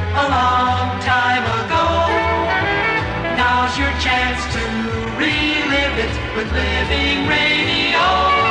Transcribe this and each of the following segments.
a long time ago. Now's your chance to relive it with Living Radio.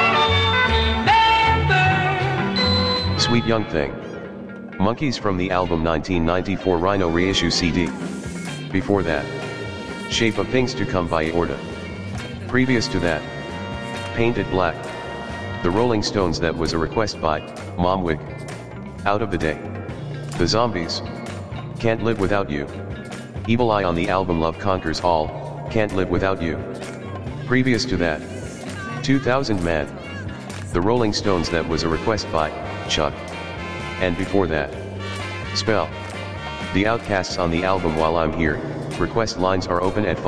Remember. Sweet Young Thing. Monkeys from the album 1994 Rhino reissue CD. Before that, Shape of Things to Come by Aorta. Previous to that, Painted Black. The Rolling Stones, that was a request by Momwig. Out of the Day. The Zombies. Can't Live Without You. Evil Eye on the album Love Conquers All, Can't Live Without You. Previous to that, 2000 Man. The Rolling Stones, that was a request by Chuck. And before that, Spell. The Outcasts on the album While I'm Here. Request lines are open at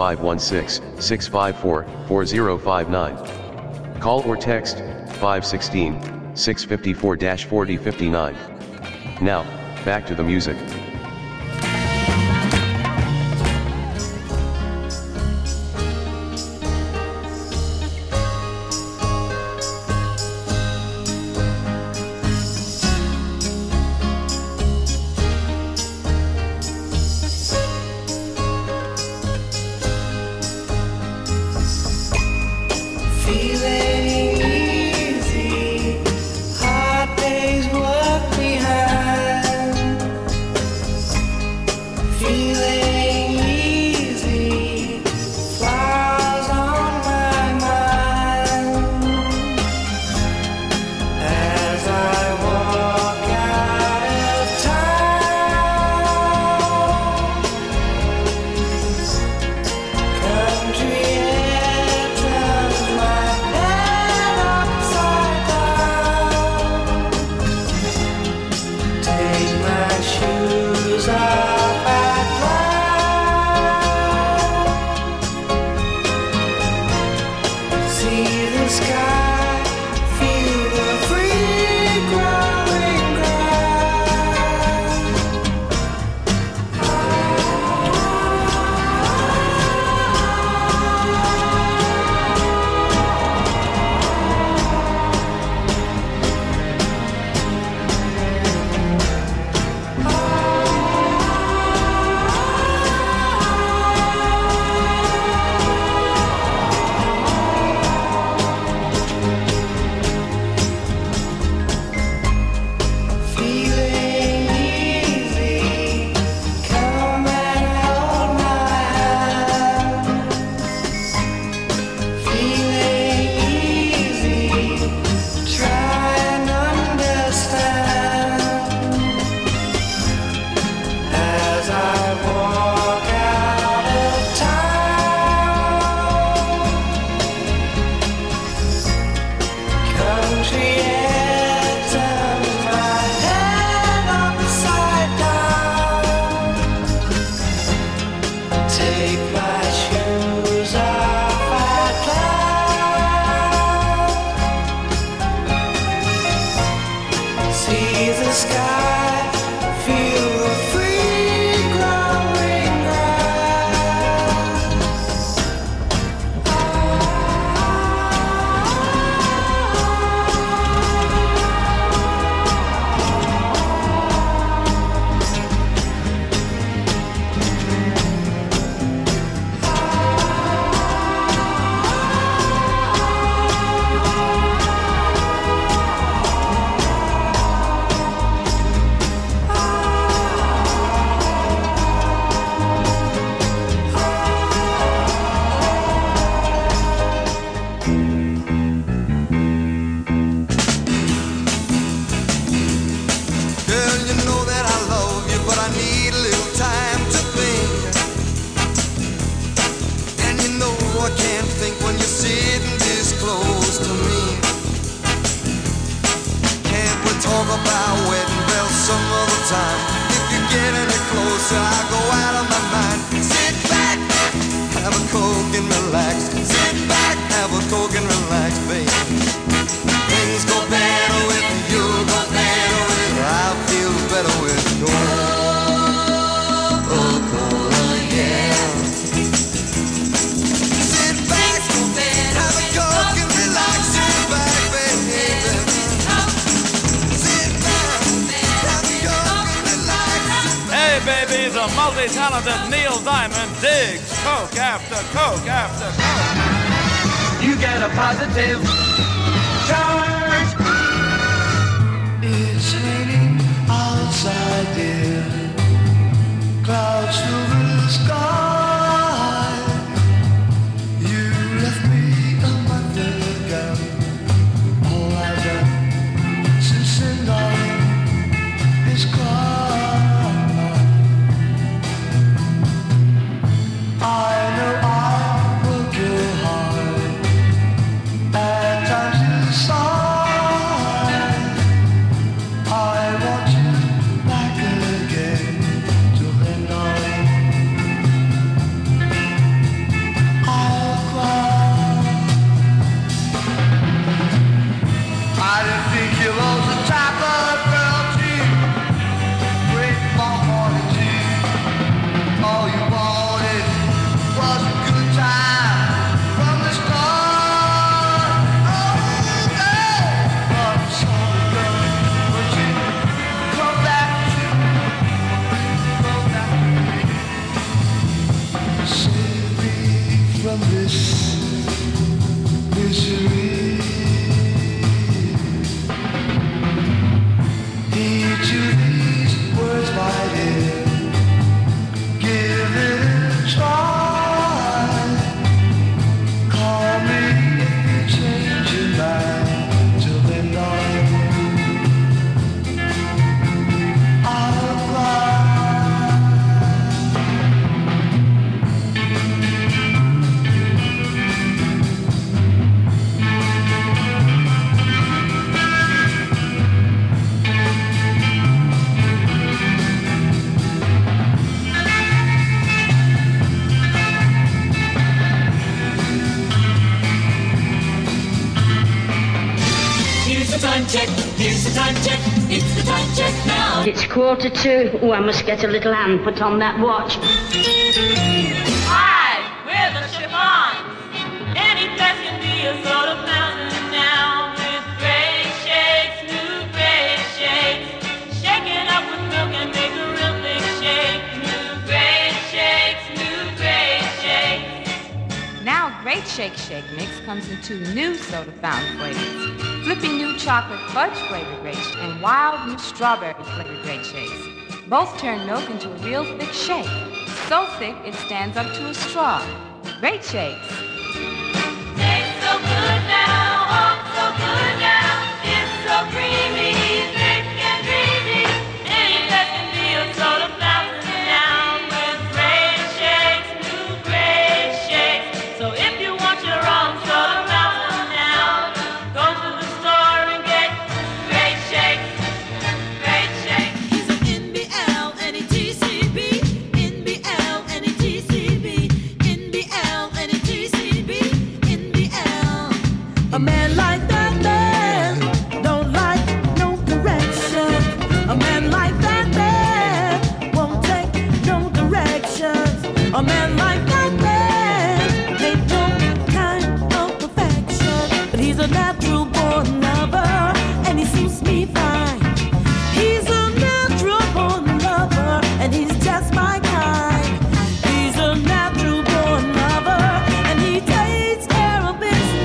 516-654-4059. Call or text 516-654-4059. Now, back to the music. babies, a multi-talented Neil Diamond digs coke after coke after coke. You get a positive charge. It's raining outside, dear. Clouds fill the sky. You left me a month ago. All I've done since then, darling, is cry. I know I broke your heart. At times you sigh. I want you back again. Till then, darling, I'll cry. I didn't think you was the type of girl to wait for morning tea. All you wanted was a good time from the start. Oh, girl, I'm sorry, girl, but you come back to me. Save me from this misery. Heed to these words, my dear. Give it a try. Call me if you change your mind. Till then, darling, I'll cry. Here's the time check. Here's the time check. It's the time check now. It's 1:45. Oh, I must get a little hand put on that watch. Hi, we're the Chiffons. Any place can be a sort of fountain now with great shakes, new great shakes. Shake it up with milk and make a real big shake. New great shakes, new great shakes. Now Great Shake Shake Mix comes in 2 new soda fountain flavors. Flippy new chocolate fudge flavored Great Shake and wild new strawberry flavored Great Shakes. Both turn milk into a real thick shake. So thick it stands up to a straw. Great Shakes. Tastes so good now, oh so good now. It's so creamy, thick and dreamy. Any place can be a soda fountain now with great shakes, new great shakes. So if you want your own soda fountain now, go to the store and get great shakes, great shakes. He's an NBL and a TCB, NBL and a TCB, NBL and a TCB, NBL. A man like that man don't like no direction. A man like that man won't take no directions. A man like that man ain't no kind of perfection, but he's a natural born lover and he suits me fine. He's a natural born lover and he's just my kind. He's a natural born lover and he takes care of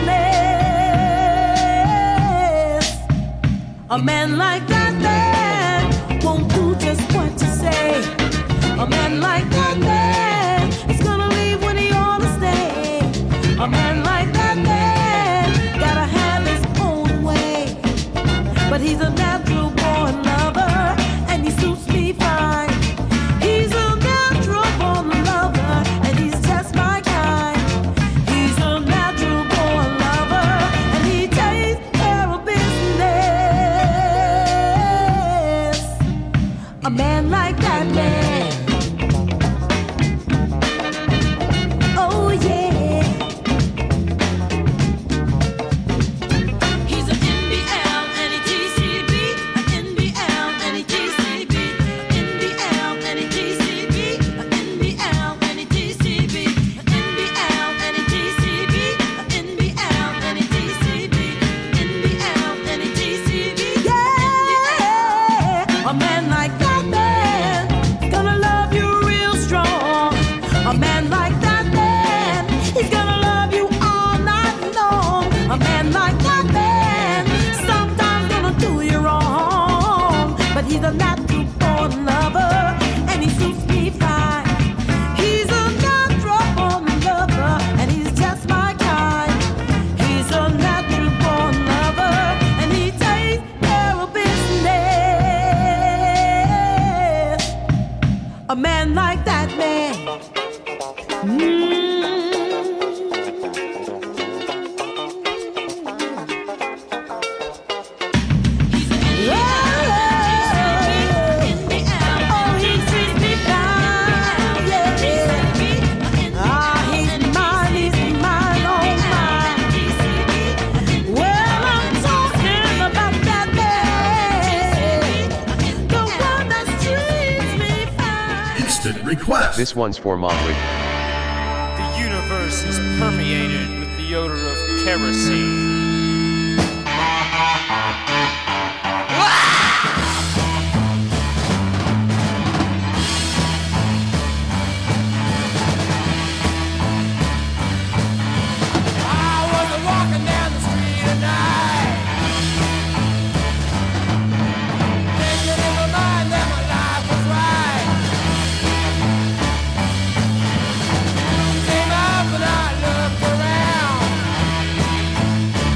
business. A man like that man won't do just what you say. A man like that man is gonna leave when he ought to stay. A man like that man gotta have his own way, but he's a natural born lover and he suits me fine. He's a natural born lover and he's just my kind. He's a natural born lover and he takes care of business. A man like that man man like that man. Request. This one's for Motley. The universe is permeated with the odor of kerosene. I was walking down the street tonight, thinking in my mind that my life was right. Came up and I looked around.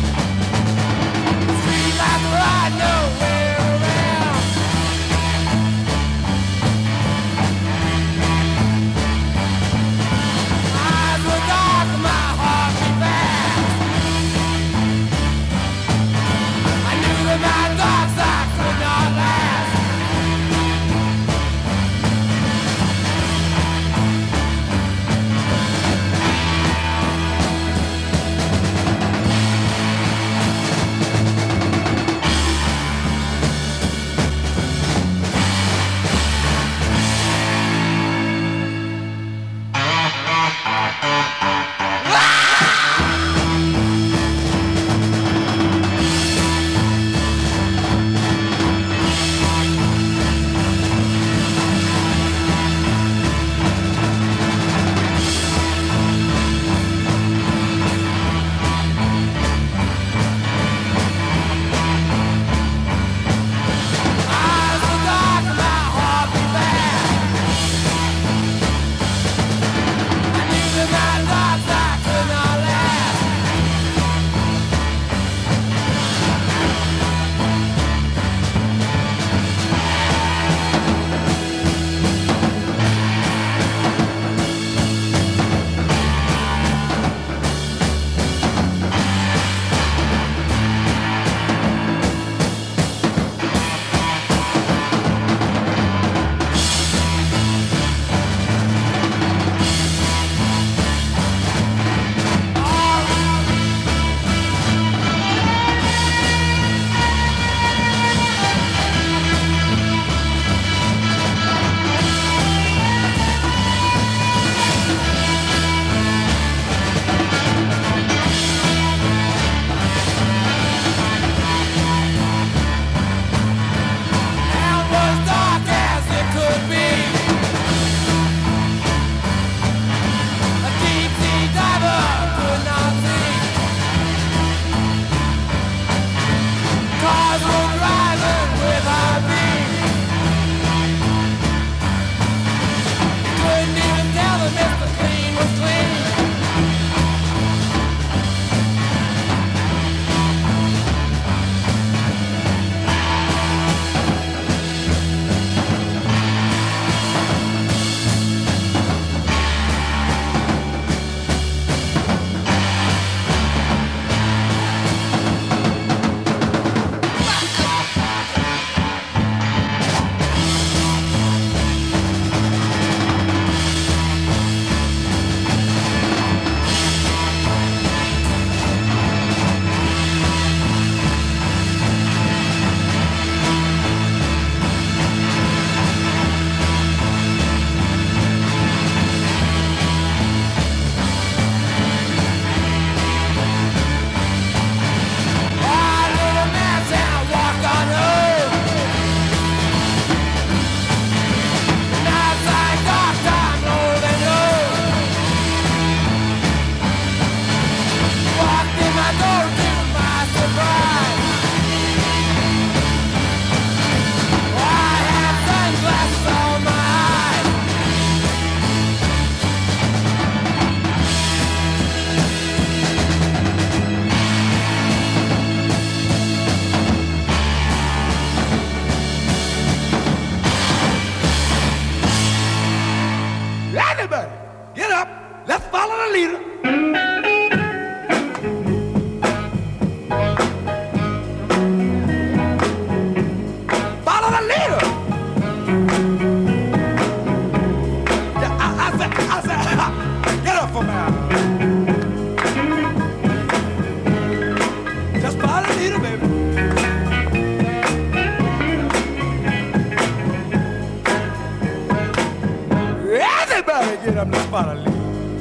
Everybody get up in the spot and leave.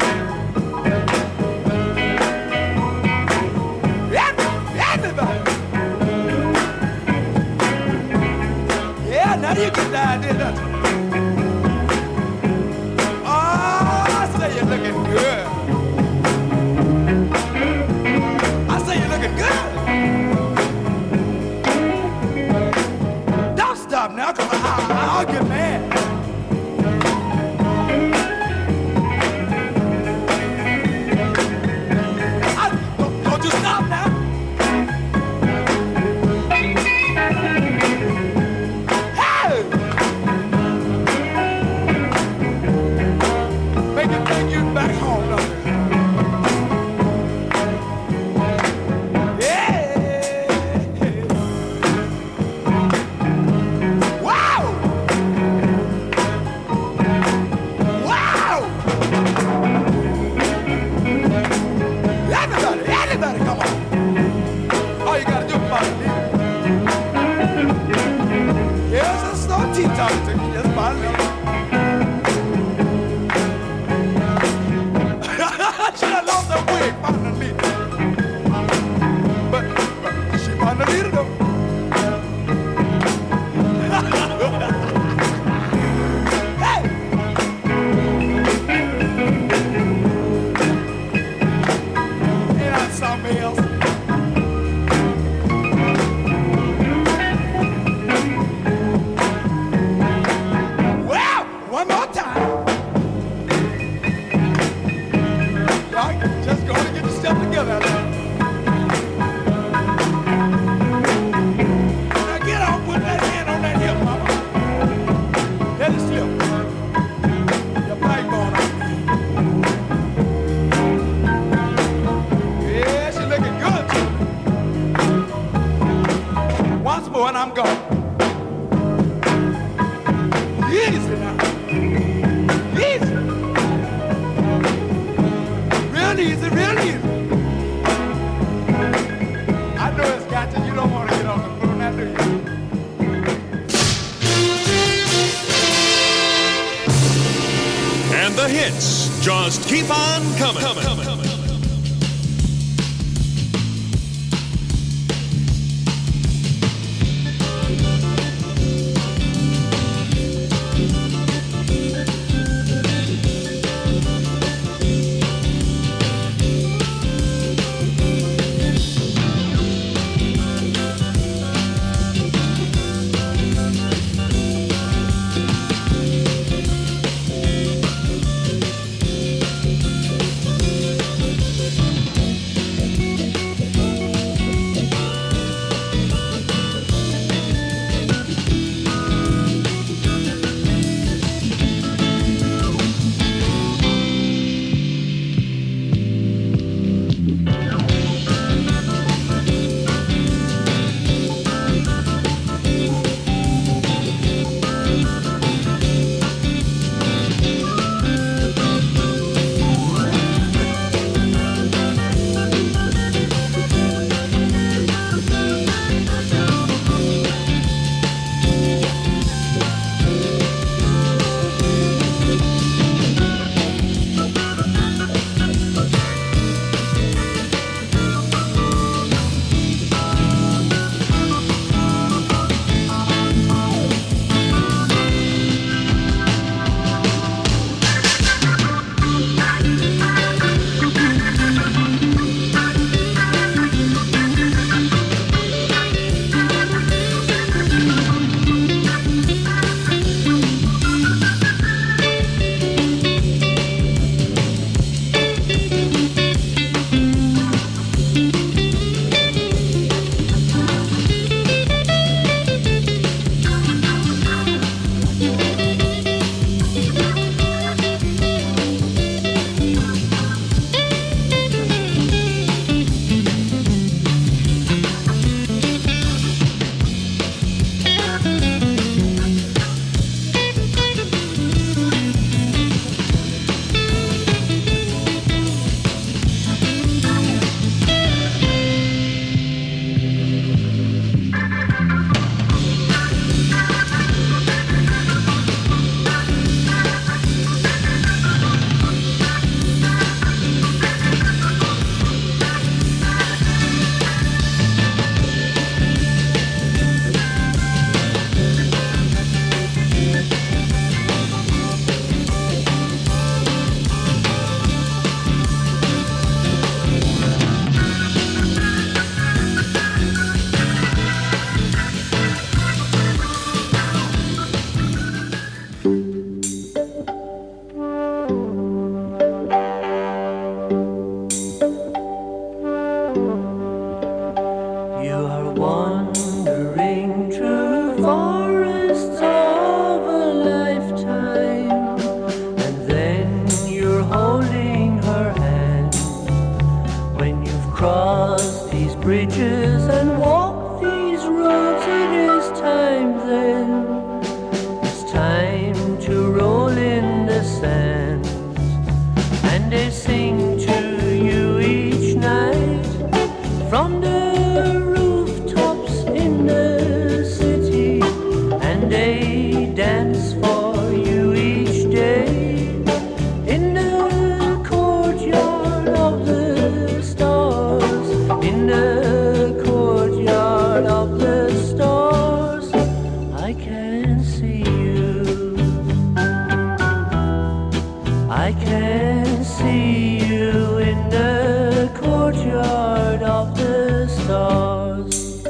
Everybody. Yeah, now you get the idea, don't you? Oh, I say you're looking good. I say you're looking good. Don't stop now, because I'll get mad. Don't you stop now. Hey! Make it take you back home, don't it? Wow! Wow! Everybody, come on. All you gotta do is follow me. Yes, it's no tea talking to you. Just follow me. Should have lost that wig, found the leader. But she found the leader though. Hey! Ain't that something else? Well, one more time. Y'all just go and get yourself together. Now get on, put that hand on that hip, mama. Let it slip. Your backbone out. Yeah, she looking good too. Once more and I'm gone. Easy now. Easy. Real easy, real easy. I know it's got you. You don't want to get on the floor now, do you? And the hits just keep on coming. I can see you in the courtyard of the stars,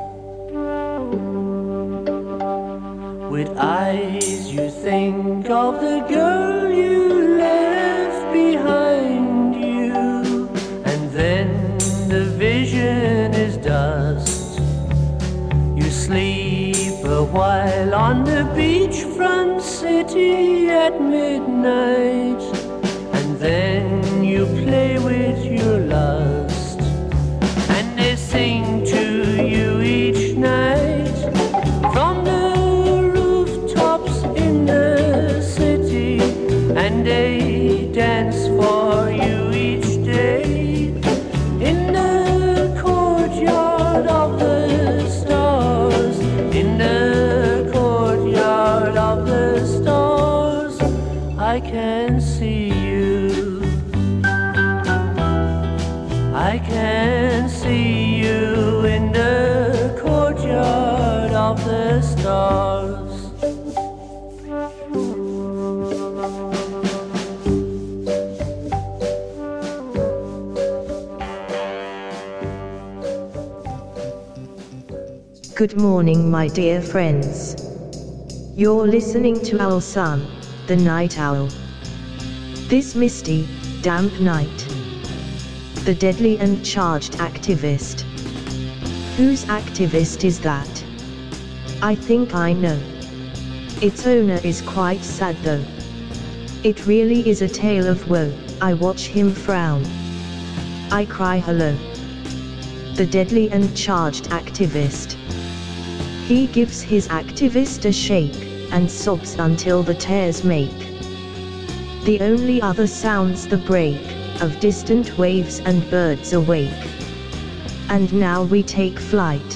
with eyes you think of the girl you left behind you, and then the vision is dust. You sleep a while on the beachfront city at midnight, and then you play with your lust, and they sing to you each night from the rooftops in the city, and they dance for you each day in the courtyard of the stars, in the courtyard of the stars. I can see you, I can see you in the courtyard of the stars. Good morning, my dear friends. You're listening to Owl Sun, the Night Owl. This misty, damp night. The deadly and charged activist. Whose activist is that? I think I know. Its owner is quite sad though. It really is a tale of woe. I watch him frown. I cry hello. The deadly and charged activist. He gives his activist a shake, and sobs until the tears make. The only other sounds the break of distant waves and birds awake. And now we take flight.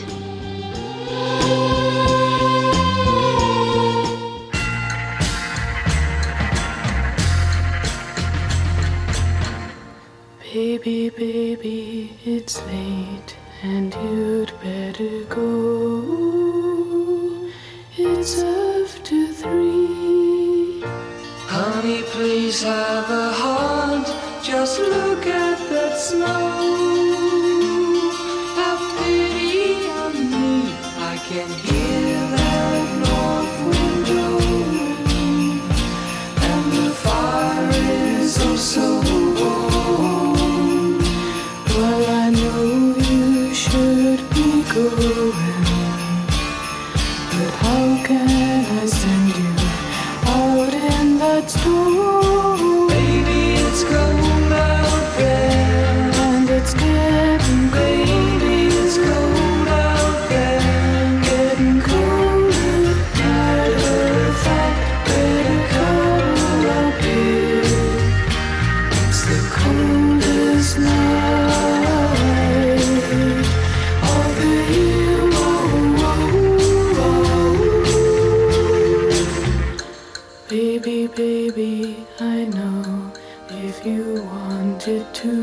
Baby, baby, it's late, and you'd better go. It's after 3. Honey, please have a heart. Just look at that snow. Have pity on me. I can hear that north wind blowing, and the fire is oh so warm. Well, I know you should be going, but how can I send you out in that storm? Baby, it's cold out there, and it's getting cold. baby, it's cold out there, Getting colder. matter of fact, better cuddle up here. It's the coldest night of the year. Baby, baby, I know if you wanted to,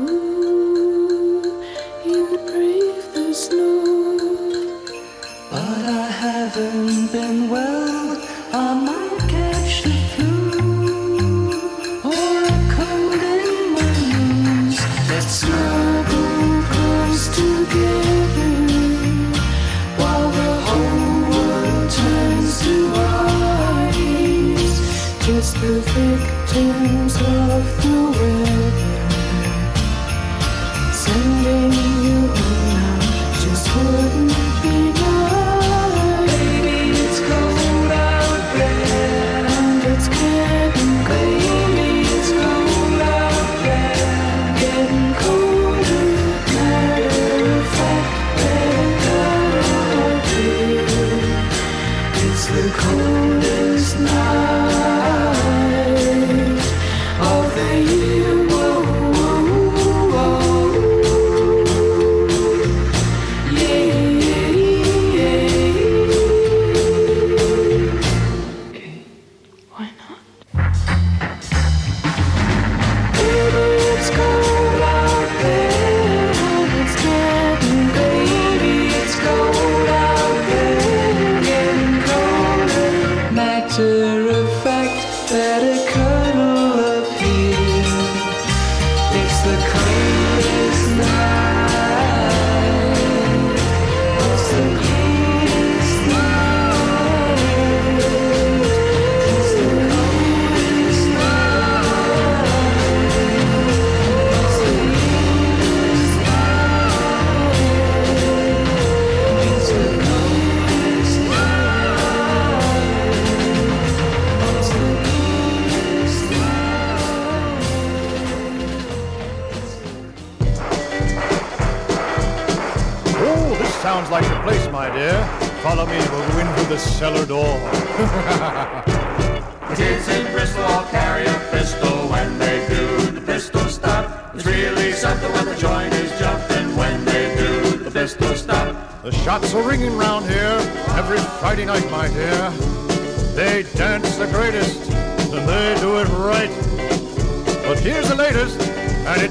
you'd brave the snow. But I haven't been well. I might catch the flu or a cold in my nose. Let's snuggle close together while the whole world turns to ice. Just the victims of the weather, sending you home now just wouldn't be nice. Baby, it's cold out there, And it's getting baby, it's cold out there, getting colder. matter of fact, better cuddle up here. It's the coldest night of the year. Whoa, sounds like the place, my dear. Follow me, we'll go in through the cellar door. Kids in Bristol all carry a pistol when they do the pistol stop. It's really something when the joint is jumping when they do the pistol stop. The shots are ringing round here every Friday night, my dear. They dance the greatest, and they do it right. But here's the latest, and it